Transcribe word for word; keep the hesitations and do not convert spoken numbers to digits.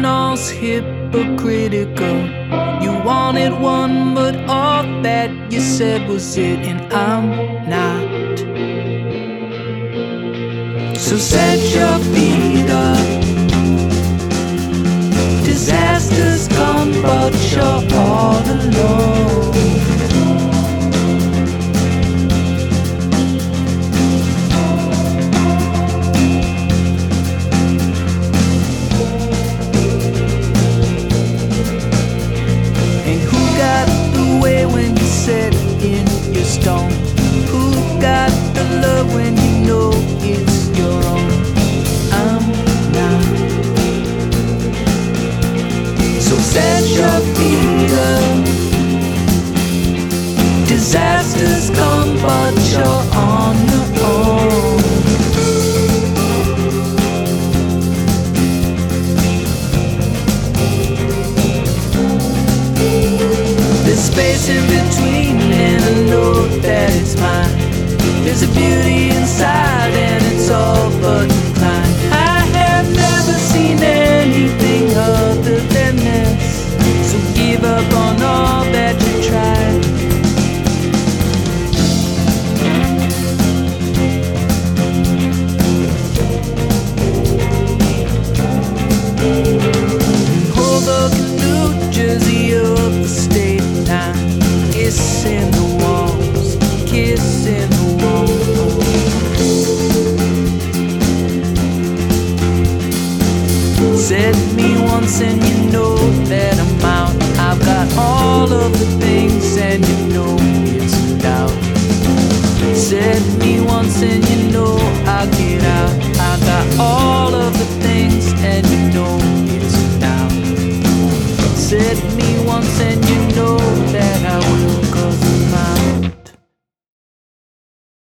all's hypocritical. You wanted one, but all that you said was it, and I'm not. So set your feet up. Disasters come, but you're all alone. Set in your stone. Who got the love when you know it's your own? I'm not. So set your feet up. Disasters come, but you're on your own. There's space in between, and I know that it's mine. There's a beauty inside, and it's all but decline. I have never seen anything other than this, so give up on all that you tried. Hold the New Jersey of the state. Kissing the walls, kissing the walls. Said me once and you know that I'm out. I've got all of the things and you know it's a doubt. Said me once and you know I'll get out. I got all of the things and you know it's a doubt. Said me once and you